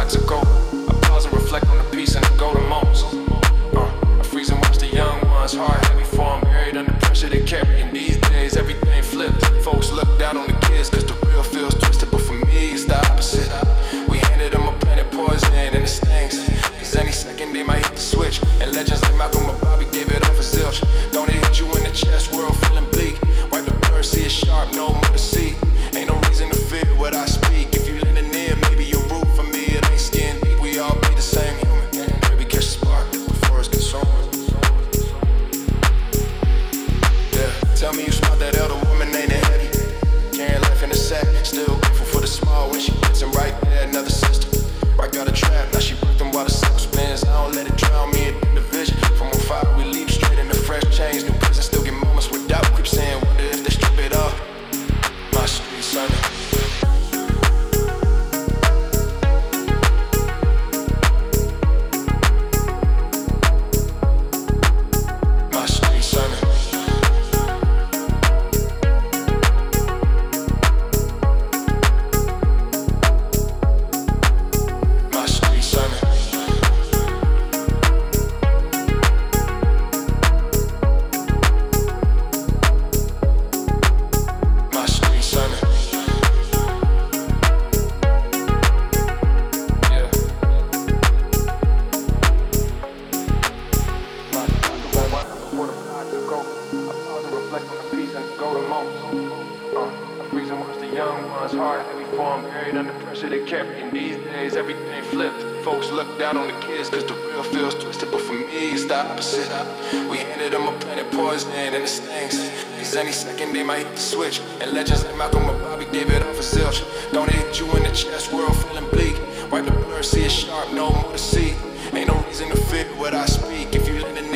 ago. I pause and reflect on the peace and the golden moments. I freeze and watch the young ones, hard, heavy form, buried under pressure they carry. And these days, everything flipped. Folks look down on the kids cause the real feels twisted, but for me, it's the opposite. We handed them a planet poison and it stings. Cause any second they might hit the switch. And legends like Malcolm or Bobby gave it up for zilch. Don't it hit you in the chest, world feeling bleak. Wipe the blur, see it sharp, no more to see. Ain't no reason to fear what I speak. If you lending near, maybe you'll root for me. It ain't skin deep, we all be the same human. Maybe catch a spark before it's consumed. Yeah, tell me you spot that elder woman, ain't it heavy? Carrying life in a sack, still grateful for the small when she gets him right there, another sister. Right, got a trap, now she broke them while the silk spins. I don't let it drown me in the vision. From on fire, we leap straight into fresh chains. New prison, still get moments without creep saying, wonder if they strip it off. My street son. My street son. My street son. My street son. Yeah. My before the flight to go. I pause and reflect on the peace and the golden moments. I freeze and watch the young ones, hard, heavy form, buried under pressure they carry. And these days, everything flipped. Folks look down on the kids cause the real feels twisted, but for me, it's the opposite. We handed them a planet poison and it stings. Cause any second they might hit the switch. And legends like Malcolm or Bobby gave it up for zilch. Don't it hit you in the chest, world feeling bleak. Wipe the blur, see it sharp, no more to see. Ain't no reason to fear what I speak. If you let it